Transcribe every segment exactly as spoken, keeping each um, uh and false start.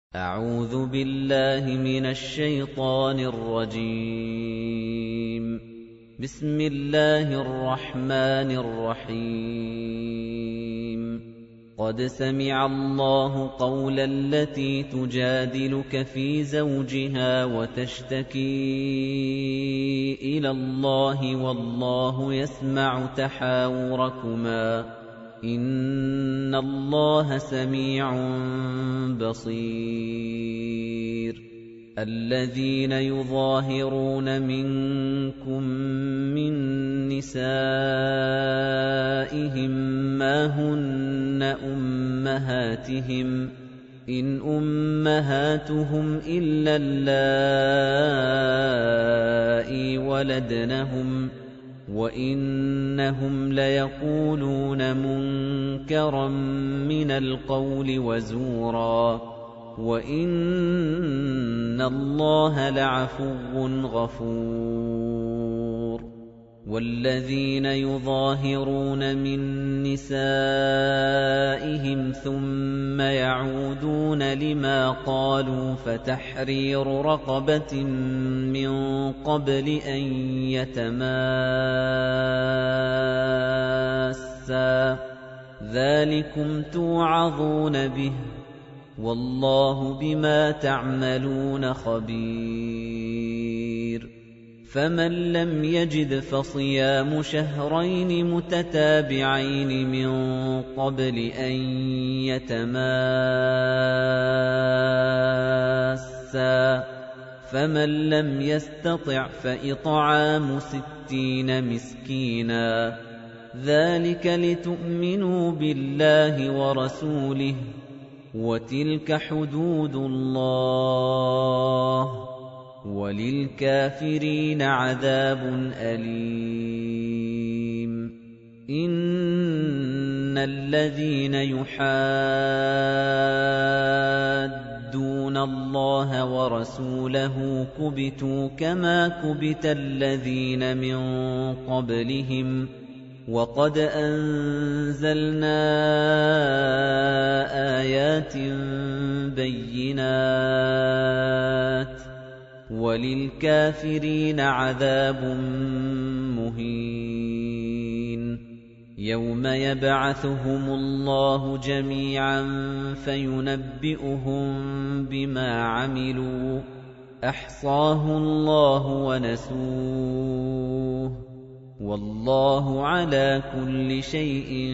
أعوذ بالله من الشيطان الرجيم. بسم الله الرحمن الرحيم. قد سمع الله قول التي تجادلك في زوجها وتشتكي إلى الله والله يسمع تحاوركما إِنَّ اللَّهَ سَمِيعٌ بَصِيرٌ. الَّذِينَ يُظَاهِرُونَ مِنكُم مِّن نِّسَائِهِم مَّا هُنَّ أُمَّهَاتِهِمْ ۖ إِنْ أُمَّهَاتُهُمْ إِلَّا اللَّائِي وَلَدْنَهُمْ ۚ وَإِنَّهُمْ لَيَقُولُونَ مُنكَرًا مِّنَ الْقَوْلِ وَزُورًا ۚ وَإِنَّ اللَّهَ لَعَفُوٌّ غَفُورٌ. وَالَّذِينَ يُظَاهِرُونَ مِن نِّسَائِهِمْ ثُمَّ يَعُودُونَ لِمَا قَالُوا فَتَحْرِيرُ رَقَبَةٍ مِّن قَبْلِ أَن يَتَمَاسَّا ۚ ذَٰلِكُمْ تُوعَظُونَ بِهِ ۚ وَاللَّهُ بِمَا تَعْمَلُونَ خَبِيرٌ. فَمَن لَّمْ يَجِدْ فَصِيَامُ شَهْرَيْنِ مُتَتَابِعَيْنِ مِن قَبْلِ أَن يَتَمَاسَّا ۚ فَمَن لَّمْ يَسْتَطِعْ فَإِطْعَامُ سِتِّينَ مِسْكِينًا ۚ ذَٰلِكَ لِتُؤْمِنُوا بِاللَّهِ وَرَسُولِهِ ۚ وَتِلْكَ حُدُودُ اللَّهِ ۗ وَلِلْكَافِرِينَ عَذَابٌ أَلِيمٌ. إِنَّ الَّذِينَ يُحَادُّونَ اللَّهَ وَرَسُولَهُ كُبِتُوا كَمَا كُبِتَ الَّذِينَ مِن قَبْلِهِمْ ۚ وَقَدْ أَنزَلْنَا آيَاتٍ بَيِّنَاتٍ ۚ وَلِلْكَافِرِينَ عَذَابٌ مُّهِينٌ. يَوْمَ يَبْعَثُهُمُ اللَّهُ جَمِيعًا فَيُنَبِّئُهُم بِمَا عَمِلُوا ۚ أَحْصَاهُ اللَّهُ وَنَسُوهُ ۚ وَاللَّهُ عَلَىٰ كُلِّ شَيْءٍ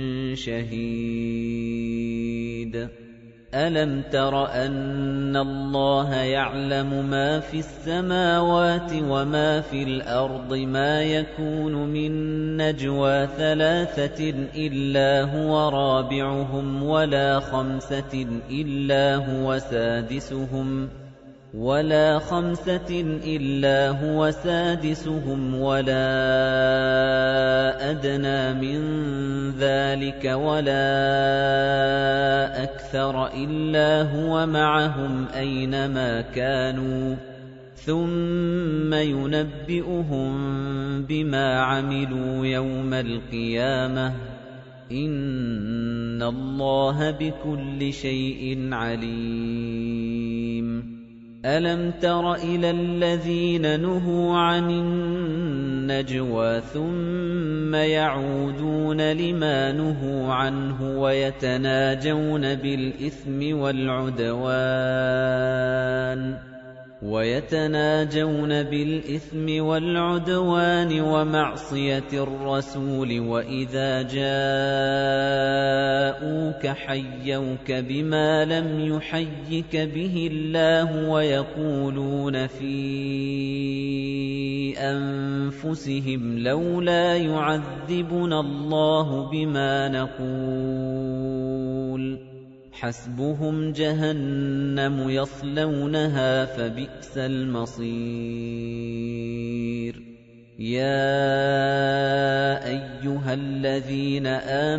شَهِيدٌ. أَلَمْ تَرَ أَنَّ اللَّهَ يَعْلَمُ مَا فِي السَّمَاوَاتِ وَمَا فِي الْأَرْضِ ۖ مَا يَكُونُ مِن نَّجْوَىٰ ثَلَاثَةٍ إِلَّا هُوَ رَابِعُهُمْ وَلَا خَمْسَةٍ إِلَّا هُوَ سَادِسُهُمْ وَلَا خَمْسَةٍ إِلَّا هُوَ سَادِسُهُمْ وَلَا أَدْنَىٰ مِن ذَٰلِكَ وَلَا أَكْثَرَ إِلَّا هُوَ مَعَهُمْ أَيْنَمَا كَانُوا ثُمَّ يُنَبِّئُهُم بِمَا عَمِلُوا يَوْمَ الْقِيَامَةِ ۚ إِنَّ اللَّهَ بِكُلِّ شَيْءٍ عَلِيمٌ. أَلَمْ تَرَ إِلَى الَّذِينَ نُهُوا عَنِ النَّجْوَىٰ ثُمَّ يَعُودُونَ لِمَا نُهُوا عَنْهُ وَيَتَنَاجَوْنَ بِالْإِثْمِ وَالْعُدْوَانِ وَيَتَنَاجَوْنَ بِالْإِثْمِ وَالْعُدْوَانِ وَمَعْصِيَتِ الرَّسُولِ وَإِذَا جَاءُوكَ حَيَّوْكَ بِمَا لَمْ يُحَيِّكَ بِهِ اللَّهُ وَيَقُولُونَ فِي أَنفُسِهِمْ لَوْلَا يُعَذِّبُنَا اللَّهُ بِمَا نَقُولُ ۚ حَسْبُهُمْ جَهَنَّمُ يَصْلَوْنَهَا فَبِئْسَ الْمَصِيرُ. يَا أَيُّهَا الَّذِينَ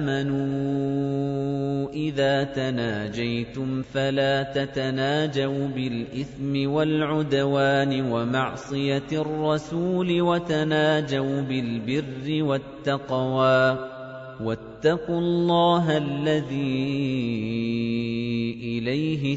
آمَنُوا إِذَا تَنَاجَيْتُمْ فَلَا تَتَنَاجَوْا بِالْإِثْمِ وَالْعُدْوَانِ وَمَعْصِيَتِ الرَّسُولِ وَتَنَاجَوْا بِالْبِرِّ وَالتَّقْوَىٰ ۖ وَاتَّقُوا اللَّهَ الَّذِي إِلَيْهِ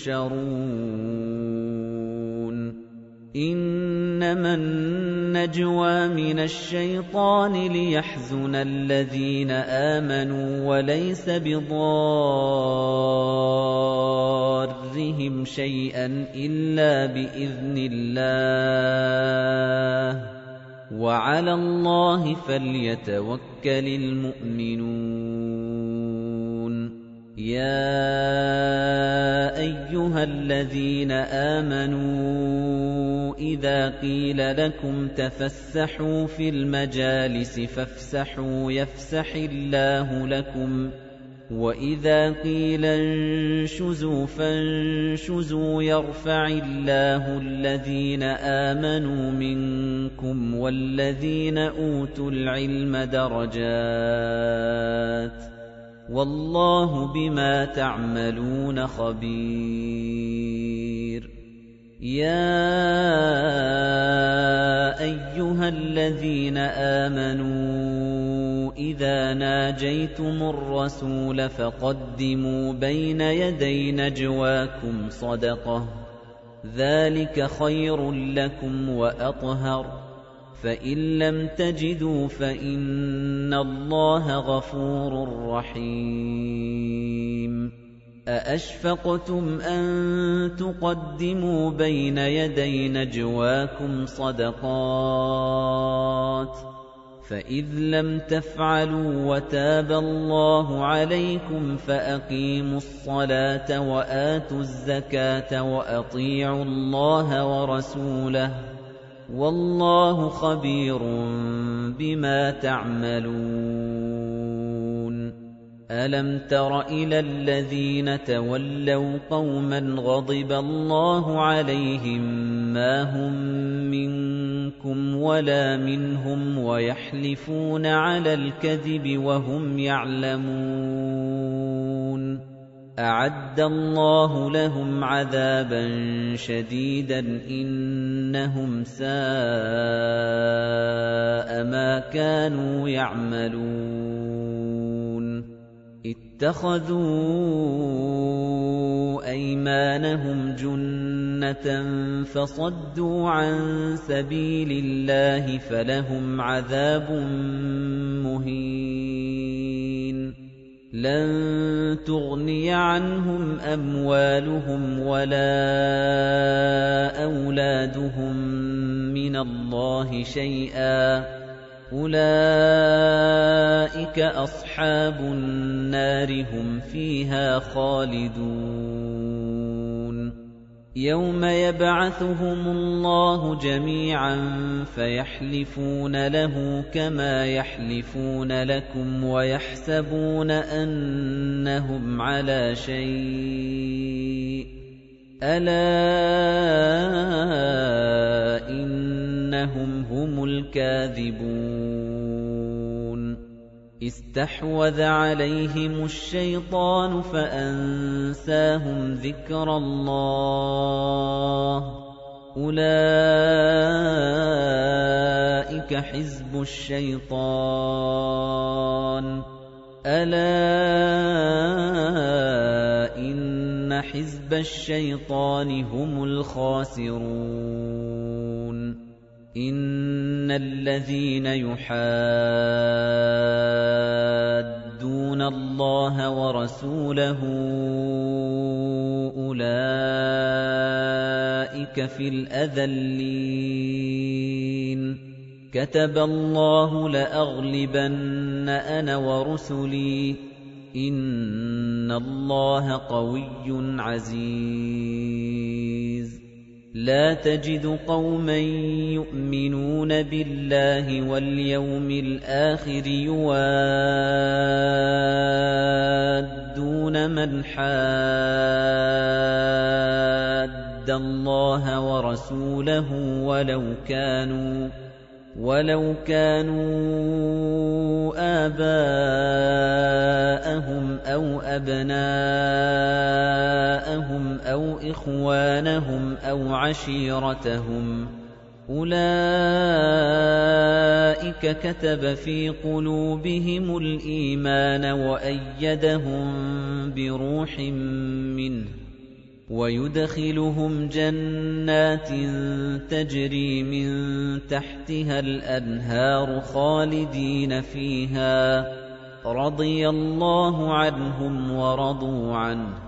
تُحْشَرُونَ إِنَّمَا النَّجْوَى مِنَ الشَّيْطَانِ لِيَحْزُنَ الَّذِينَ آمَنُوا وَلَيْسَ بِضَارِّهِمْ شَيْئًا إِلَّا بِإِذْنِ اللَّهِ وَعَلَى اللَّهِ فَلْيَتَوَكَّلِ الْمُؤْمِنُونَ يَا أَيُّهَا الَّذِينَ آمَنُوا إِذَا قِيلَ لَكُمْ تَفَسَّحُوا فِي الْمَجَالِسِ فَافْسَحُوا يَفْسَحِ اللَّهُ لَكُمْ وَإِذَا قِيلَ انشُزُوا فَانشُزُوا يَرْفَعِ اللَّهُ الَّذِينَ آمَنُوا مِنكُمْ وَالَّذِينَ أُوتُوا الْعِلْمَ دَرَجَاتٍ وَاللَّهُ بِمَا تَعْمَلُونَ خَبِيرٌ يَا أَيُّهَا الَّذِينَ آمَنُوا إِذَا نَاجَيْتُمُ الرَّسُولَ فَقَدِّمُوا بَيْنَ يَدَيْ نَجْوَاكُمْ صَدَقَةً ذَلِكَ خَيْرٌ لَّكُمْ وَأَطْهَرُ فَإِن لَّمْ تَجِدُوا فَإِنَّ اللَّهَ غَفُورٌ رَّحِيمٌ أَأَشْفَقْتُمْ أَن تُقَدِّمُوا بَيْنَ يَدَيْ نَجْوَاكُمْ صَدَقَاتٍ فَإِذْ لَمْ تَفْعَلُوا وَتَابَ اللَّهُ عَلَيْكُمْ فَأَقِيمُوا الصَّلَاةَ وَآتُوا الزَّكَاةَ وَأَطِيعُوا اللَّهَ وَرَسُولَهُ وَاللَّهُ خَبِيرٌ بِمَا تَعْمَلُونَ أَلَمْ تَرَ إِلَى الَّذِينَ تَوَلَّوْا قَوْمًا غَضِبَ اللَّهُ عَلَيْهِمْ مَا هُمْ مِنكُمْ وَلَا مِنْهُمْ وَيَحْلِفُونَ عَلَى الْكَذِبِ وَهُمْ يَعْلَمُونَ أَعَدَّ اللَّهُ لَهُمْ عَذَابًا شَدِيدًا إِنَّهُمْ سَاءَ مَا كَانُوا يَعْمَلُونَ اتَّخَذُوا أَيْمَانَهُمْ جُنَّةً فَصَدُّوا عَن سَبِيلِ اللَّهِ فَلَهُمْ عَذَابٌ مُّهِينٌ لَن تُغْنِيَ عَنْهُمْ أَمْوَالُهُمْ وَلَا أَوْلَادُهُم مِّنَ اللَّهِ شَيْئًا أُولَئِكَ أَصْحَابُ النَّارِ هُمْ فِيهَا خَالِدُونَ يَوْمَ يَبْعَثُهُمُ اللَّهُ جَمِيعًا فَيَحْلِفُونَ لَهُ كَمَا يَحْلِفُونَ لَكُمْ وَيَحْسَبُونَ أَنَّهُمْ عَلَىٰ شَيْءٍ أَلَا إِنَّهُمْ هُمُ الْكَاذِبُونَ اسْتَحْوَذَ عَلَيْهِمُ الشَّيْطَانُ فَأَنسَاهُمْ ذِكْرَ اللَّهِ أُولَئِكَ حِزْبُ الشَّيْطَانِ أَلَا إِنَّ حِزْبَ الشَّيْطَانِ هُمُ الْخَاسِرُونَ إِنَّ الَّذِينَ يُحَادُّونَ اللَّهَ وَرَسُولَهُ أُولَئِكَ فِي الْأَذَلِّينَ كَتَبَ اللَّهُ لَأَغْلِبَنَّ أَنَا وَرُسُلِي إِنَّ اللَّهَ قَوِيٌّ عَزِيزٌ لَا تَجِدُ قَوْمًا يُؤْمِنُونَ بِاللَّهِ وَالْيَوْمِ الْآخِرِ يُوَادُّونَ مَنْ حَادَّ اللَّهَ وَرَسُولَهُ وَلَوْ كَانُوا وَلَوْ كَانُوا آبَاءَهُمْ أَوْ أَبْنَاءَهُمْ أَوْ إِخْوَانَهُمْ أَوْ عَشِيرَتَهُمْ أُولَئِكَ كَتَبَ فِي قُلُوبِهِمُ الْإِيمَانَ وَأَيَّدَهُم بِرُوحٍ مِّنْهُ وَيُدْخِلُهُمْ جَنَّاتٍ تَجْرِي مِن تَحْتِهَا الْأَنْهَارُ خَالِدِينَ فِيهَا رَضِيَ اللَّهُ عَنْهُمْ وَرَضُوا عَنْهُ ۚ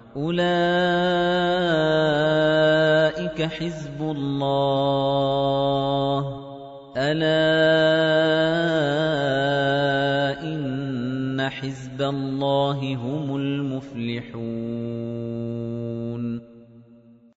أُولَئِكَ حِزْبُ اللَّهِ ۚ أَلَا إِنَّ حِزْبَ اللَّهِ هُمُ الْمُفْلِحُونَ